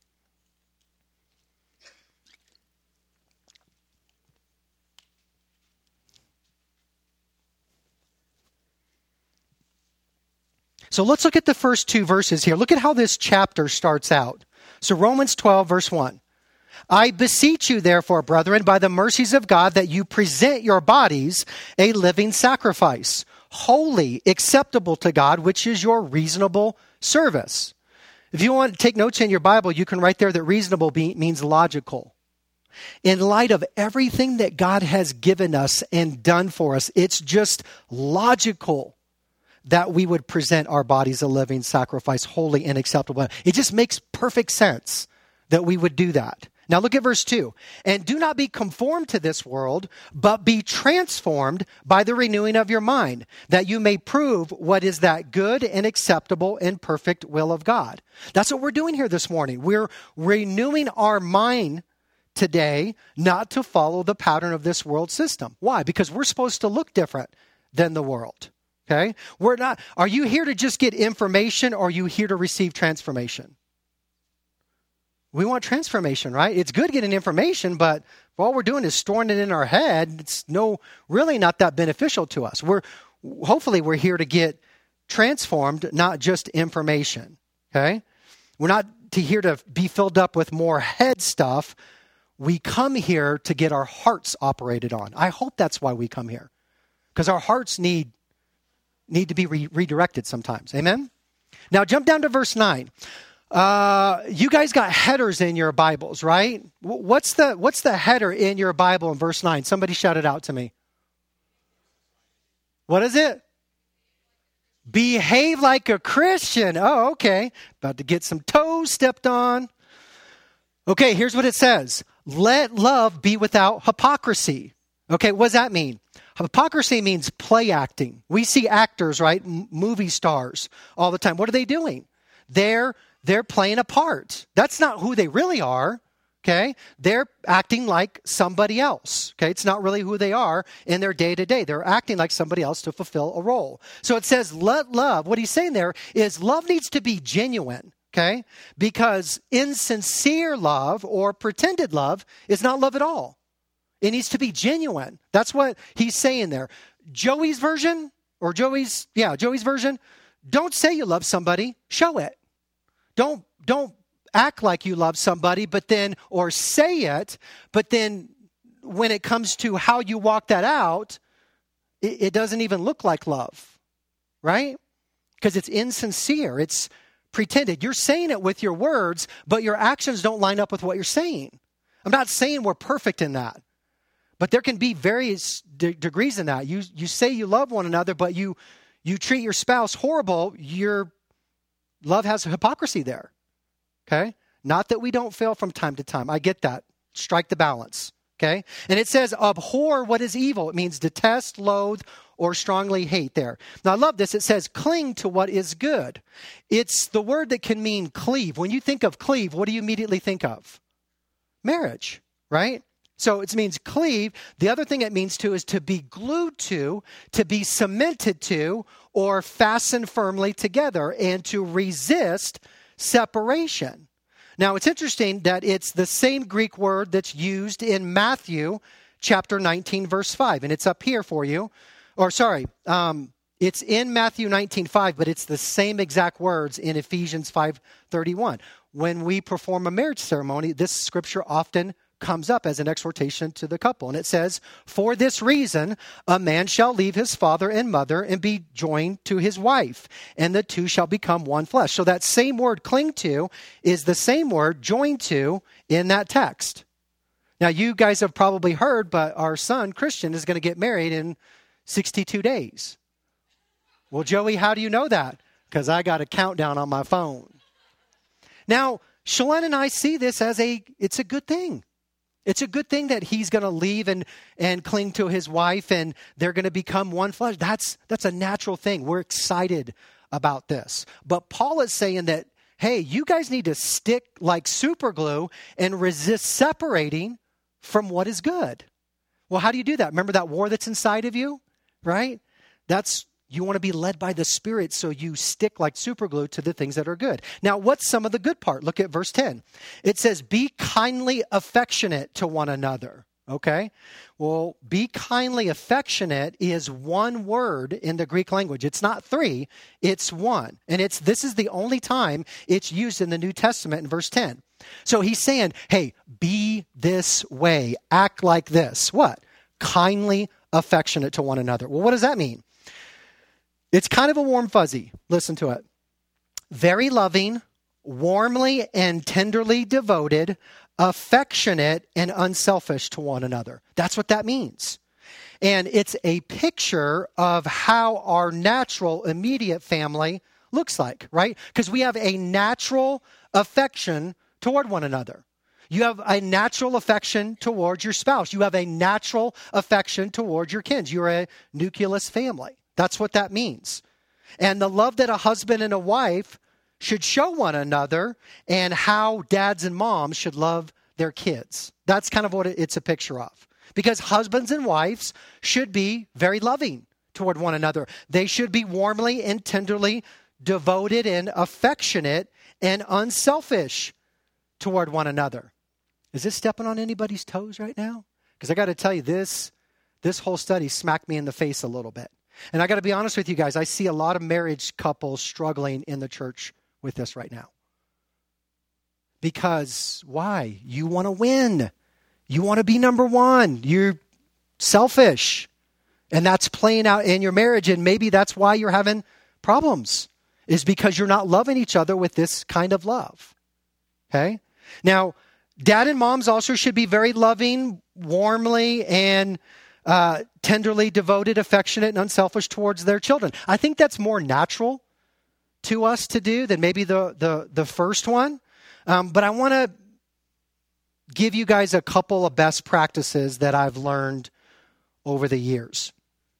So let's look at the first 2 verses here. Look at how this chapter starts out. So Romans 12, verse 1. I beseech you, therefore, brethren, by the mercies of God, that you present your bodies a living sacrifice, holy, acceptable to God, which is your reasonable service. If you want to take notes in your Bible, you can write there that reasonable means logical. In light of everything that God has given us and done for us, it's just logical that we would present our bodies a living sacrifice, holy and acceptable. It just makes perfect sense that we would do that. Now look at verse 2. And do not be conformed to this world, but be transformed by the renewing of your mind, that you may prove what is that good and acceptable and perfect will of God. That's what we're doing here this morning. We're renewing our mind today not to follow the pattern of this world system. Why? Because we're supposed to look different than the world. Okay? We're not. Are you here to just get information, or are you here to receive transformation? We want transformation, right? It's good getting information, but if all we're doing is storing it in our head, it's really not that beneficial to us. Hopefully we're here to get transformed, not just information. Okay? We're not here to be filled up with more head stuff. We come here to get our hearts operated on. I hope that's why we come here, because our hearts need to be redirected sometimes. Amen? Now jump down to verse 9. You guys got headers in your Bibles, right? What's the header in your Bible in verse 9? Somebody shout it out to me. What is it? Behave like a Christian. Oh, okay. About to get some toes stepped on. Okay, here's what it says. Let love be without hypocrisy. Okay, what does that mean? Hypocrisy means play acting. We see actors, right? Movie stars all the time. What are they doing? They're playing a part. That's not who they really are. Okay? They're acting like somebody else. Okay? It's not really who they are in their day-to-day. They're acting like somebody else to fulfill a role. So it says, let love. What he's saying there is love needs to be genuine. Okay? Because insincere love or pretended love is not love at all. It needs to be genuine. That's what he's saying there. Joey's version, don't say you love somebody, show it. Don't act like you love somebody, or say it, but then when it comes to how you walk that out, it doesn't even look like love, right? Because it's insincere. It's pretended. You're saying it with your words, but your actions don't line up with what you're saying. I'm not saying we're perfect in that, but there can be various degrees in that. You say you love one another, but you treat your spouse horrible. Your love has hypocrisy there. Okay? Not that we don't fail from time to time. I get that. Strike the balance. Okay? And it says, abhor what is evil. It means detest, loathe, or strongly hate there. Now I love this. It says, cling to what is good. It's the word that can mean cleave. When you think of cleave, what do you immediately think of? Marriage, right? So it means cleave. The other thing it means to is to be glued to be cemented to, or fasten firmly together, and to resist separation. Now, it's interesting that it's the same Greek word that's used in Matthew chapter 19, verse 5. And it's up here for you. It's in Matthew 19:5, but it's the same exact words in Ephesians 5:31. When we perform a marriage ceremony, this scripture often comes up as an exhortation to the couple. And it says, for this reason, a man shall leave his father and mother and be joined to his wife, and the two shall become one flesh. So that same word cling to is the same word joined to in that text. Now, you guys have probably heard, but our son, Christian, is going to get married in 62 days. Well, Joey, how do you know that? Because I got a countdown on my phone. Now, Shalane and I see this as it's a good thing. It's a good thing that he's going to leave and cling to his wife, and they're going to become one flesh. That's a natural thing. We're excited about this. But Paul is saying that, hey, you guys need to stick like super glue and resist separating from what is good. Well, how do you do that? Remember that war that's inside of you, right? You want to be led by the Spirit, so you stick like super glue to the things that are good. Now, what's some of the good part? Look at verse 10. It says, be kindly affectionate to one another. Okay? Well, be kindly affectionate is one word in the Greek language. It's not three, it's one. And this is the only time it's used in the New Testament in verse 10. So he's saying, hey, be this way. Act like this. What? Kindly affectionate to one another. Well, what does that mean? It's kind of a warm fuzzy. Listen to it. Very loving, warmly and tenderly devoted, affectionate and unselfish to one another. That's what that means. And it's a picture of how our natural immediate family looks like, right? Because we have a natural affection toward one another. You have a natural affection towards your spouse. You have a natural affection towards your kids. You're a nucleus family. That's what that means. And the love that a husband and a wife should show one another, and how dads and moms should love their kids. That's kind of what it's a picture of. Because husbands and wives should be very loving toward one another. They should be warmly and tenderly devoted and affectionate and unselfish toward one another. Is this stepping on anybody's toes right now? Because I got to tell you, this whole study smacked me in the face a little bit. And I got to be honest with you guys, I see a lot of marriage couples struggling in the church with this right now. Because why? You want to win. You want to be number one. You're selfish. And that's playing out in your marriage. And maybe that's why you're having problems, is because you're not loving each other with this kind of love. Okay? Now, dad and moms also should be very loving, warmly, and tenderly devoted, affectionate, and unselfish towards their children. I think that's more natural to us to do than maybe the first one. But I want to give you guys a couple of best practices that I've learned over the years.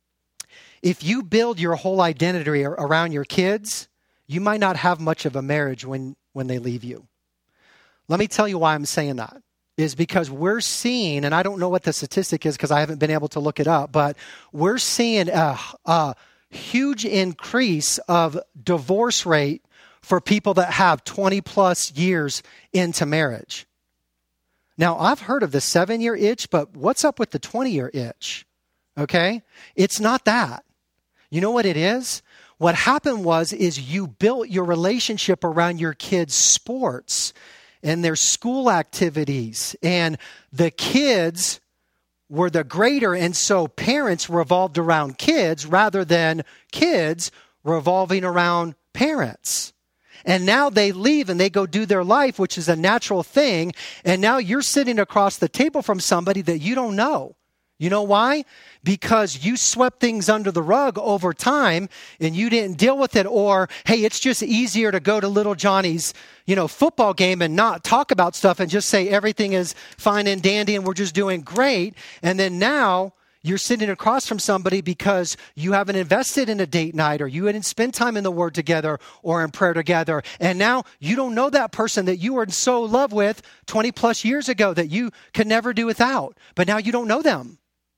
If you build your whole identity around your kids, you might not have much of a marriage when they leave you. Let me tell you why I'm saying that. Is because we're seeing, and I don't know what the statistic is because I haven't been able to look it up, but we're seeing a huge increase of divorce rate for people that have 20 plus years into marriage. Now, I've heard of the 7-year itch, but what's up with the 20-year itch? Okay? It's not that. You know what it is? What happened is you built your relationship around your kids' sports and their school activities, and the kids were the greater, and so parents revolved around kids rather than kids revolving around parents. And now they leave and they go do their life, which is a natural thing, and now you're sitting across the table from somebody that you don't know. You know why? Because you swept things under the rug over time and you didn't deal with it. Or, hey, it's just easier to go to little Johnny's, football game and not talk about stuff and just say everything is fine and dandy and we're just doing great. And then now you're sitting across from somebody because you haven't invested in a date night or you didn't spend time in the Word together or in prayer together. And now you don't know that person that you were so in love with 20 plus years ago that you could never do without. But now you don't know them.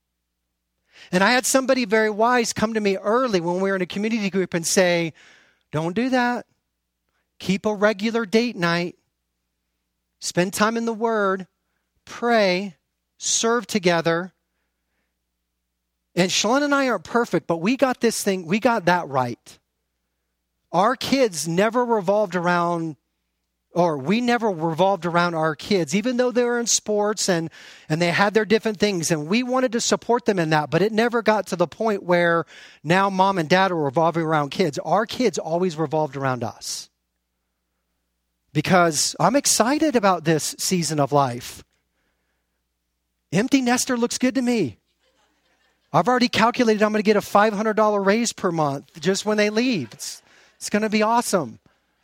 And I had somebody very wise come to me early when we were in a community group and say, don't do that. Keep a regular date night. Spend time in the Word. Pray. Serve together. And Shalon and I aren't perfect, but we got that right. Our kids never revolved around, or we never revolved around our kids, even though they were in sports and they had their different things. And we wanted to support them in that, but it never got to the point where now mom and dad are revolving around kids. Our kids always revolved around us. Because I'm excited about this season of life. Empty nester looks good to me. I've already calculated I'm going to get a $500 raise per month just when they leave. It's going to be awesome.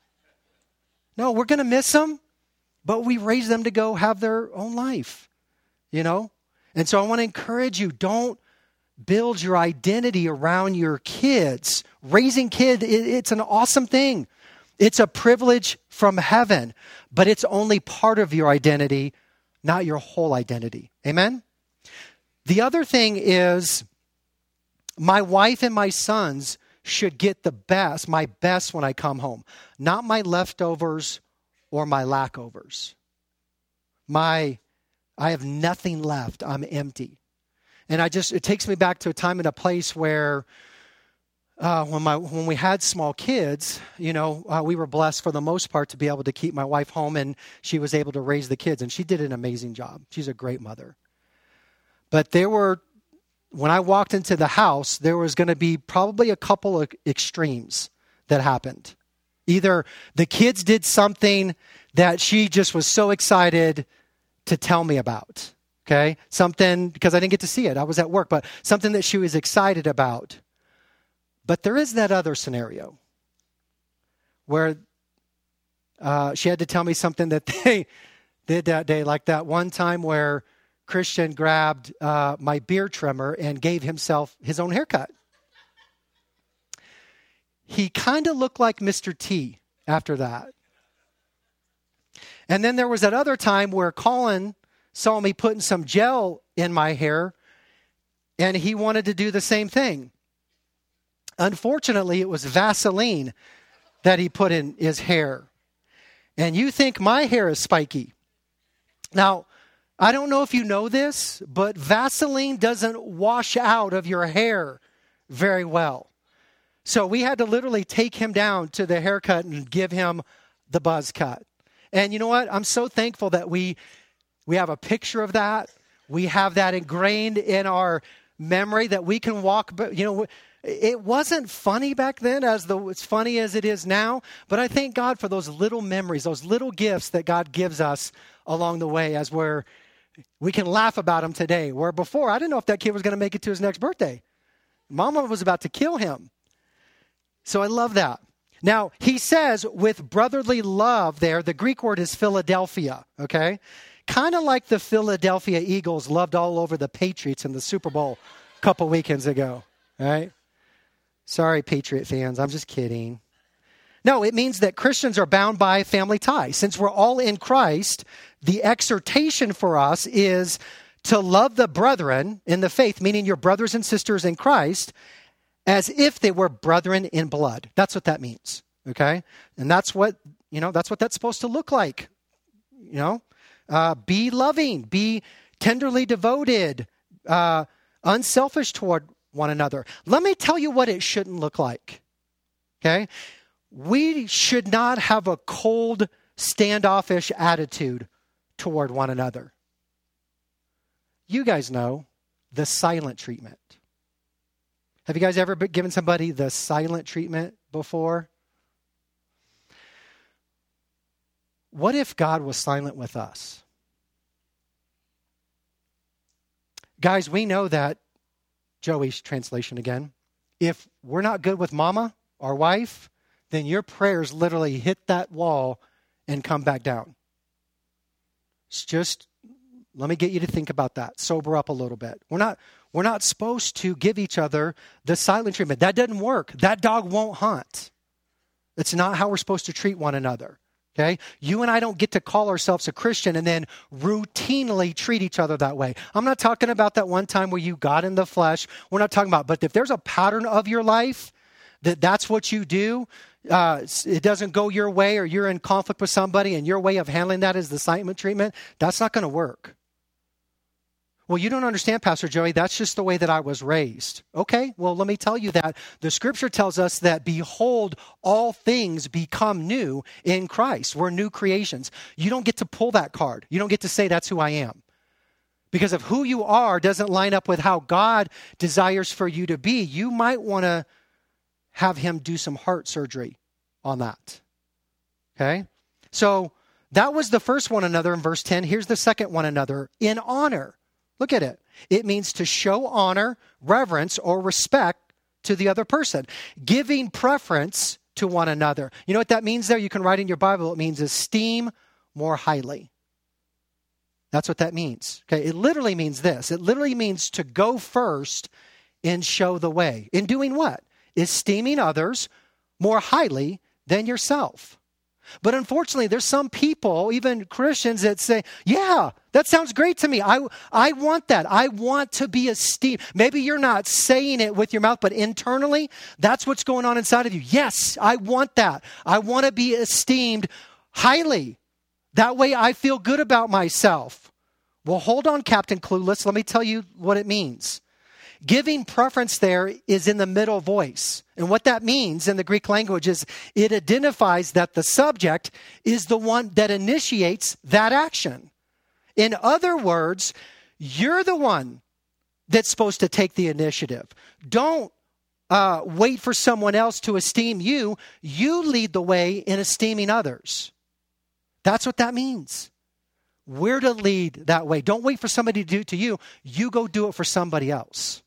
No, we're going to miss them, but we raise them to go have their own life, And so I want to encourage you, don't build your identity around your kids. Raising kids, it's an awesome thing. It's a privilege from heaven, but it's only part of your identity, not your whole identity. Amen? The other thing is my wife and my sons should get my best when I come home. Not my leftovers or my lackovers. I have nothing left. I'm empty. And it takes me back to a time and a place where when we had small kids, we were blessed for the most part to be able to keep my wife home, and she was able to raise the kids, and she did an amazing job. She's a great mother. But when I walked into the house, there was going to be probably a couple of extremes that happened. Either the kids did something that she just was so excited to tell me about, okay? Something, because I didn't get to see it. I was at work, but something that she was excited about. But there is that other scenario where she had to tell me something that they did that day, like that one time where Christian grabbed my beard trimmer and gave himself his own haircut. He kind of looked like Mr. T after that. And then there was that other time where Colin saw me putting some gel in my hair, and he wanted to do the same thing. Unfortunately, it was Vaseline that he put in his hair. And you think my hair is spiky. Now, I don't know if you know this, but Vaseline doesn't wash out of your hair very well. So we had to literally take him down to the haircut and give him the buzz cut. And you know what? I'm so thankful that we have a picture of that. We have that ingrained in our memory that we can walk. But, you know, it wasn't funny back then as funny as it is now. But I thank God for those little memories, those little gifts that God gives us along the way as we can laugh about them today. Where before, I didn't know if that kid was going to make it to his next birthday. Mama was about to kill him. So I love that. Now, he says with brotherly love there, the Greek word is Philadelphia, okay? Kind of like the Philadelphia Eagles loved all over the Patriots in the Super Bowl a couple weekends ago, right? Sorry, Patriot fans, I'm just kidding. No, it means that Christians are bound by family ties. Since we're all in Christ, the exhortation for us is to love the brethren in the faith, meaning your brothers and sisters in Christ, as if they were brethren in blood. That's what that means, okay? And that's what that's supposed to look like, be loving, be tenderly devoted, unselfish toward one another. Let me tell you what it shouldn't look like, okay? We should not have a cold, standoffish attitude toward one another. You guys know the silent treatment. Have you guys ever given somebody the silent treatment before? What if God was silent with us? Guys, we know that, Joey's translation again, if we're not good with mama, our wife, then your prayers literally hit that wall and come back down. It's just, let me get you to think about that. Sober up a little bit. We're not supposed to give each other the silent treatment. That doesn't work. That dog won't hunt. It's not how we're supposed to treat one another. Okay? You and I don't get to call ourselves a Christian and then routinely treat each other that way. I'm not talking about that one time where you got in the flesh. We're not talking about, but if there's a pattern of your life that's what you do, it doesn't go your way, or you're in conflict with somebody and your way of handling that is the silent treatment, that's not going to work. Well, you don't understand, Pastor Joey. That's just the way that I was raised. Okay, well, let me tell you that the scripture tells us that, behold, all things become new in Christ. We're new creations. You don't get to pull that card. You don't get to say that's who I am. Because if who you are doesn't line up with how God desires for you to be, you might want to have him do some heart surgery on that. Okay? So that was the first one another in verse 10. Here's the second one another, in honor. Look at it. It means to show honor, reverence, or respect to the other person. Giving preference to one another. You know what that means there? You can write in your Bible. It means esteem more highly. That's what that means. Okay, it literally means this. It literally means to go first and show the way. In doing what? Esteeming others more highly than yourself. But unfortunately, there's some people, even Christians, that say, yeah, that sounds great to me. I want that. I want to be esteemed. Maybe you're not saying it with your mouth, but internally, that's what's going on inside of you. Yes, I want that. I want to be esteemed highly. That way I feel good about myself. Well, hold on, Captain Clueless. Let me tell you what it means. Giving preference there is in the middle voice. And what that means in the Greek language is it identifies that the subject is the one that initiates that action. In other words, you're the one that's supposed to take the initiative. Don't wait for someone else to esteem you. You lead the way in esteeming others. That's what that means. We're to lead that way. Don't wait for somebody to do it to you. You go do it for somebody else.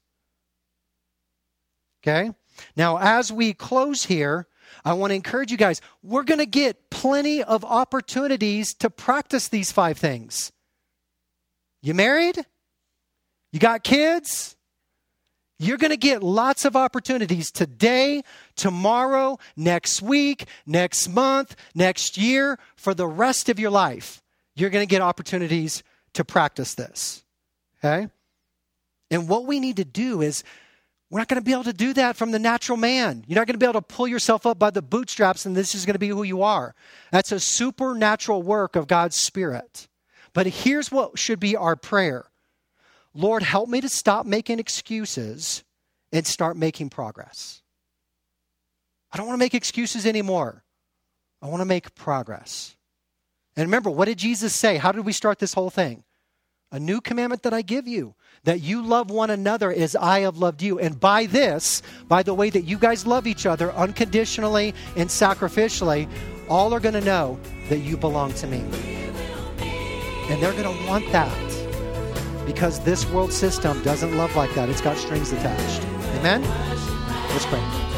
Okay? Now, as we close here, I want to encourage you guys, we're going to get plenty of opportunities to practice these 5 things. You married? You got kids? You're going to get lots of opportunities today, tomorrow, next week, next month, next year, for the rest of your life. You're going to get opportunities to practice this. Okay? And what we need to do is, we're not going to be able to do that from the natural man. You're not going to be able to pull yourself up by the bootstraps and this is going to be who you are. That's a supernatural work of God's Spirit. But here's what should be our prayer. Lord, help me to stop making excuses and start making progress. I don't want to make excuses anymore. I want to make progress. And remember, what did Jesus say? How did we start this whole thing? A new commandment that I give you, that you love one another as I have loved you. And by this, by the way that you guys love each other unconditionally and sacrificially, all are going to know that you belong to me. And they're going to want that because this world system doesn't love like that. It's got strings attached. Amen? Let's pray.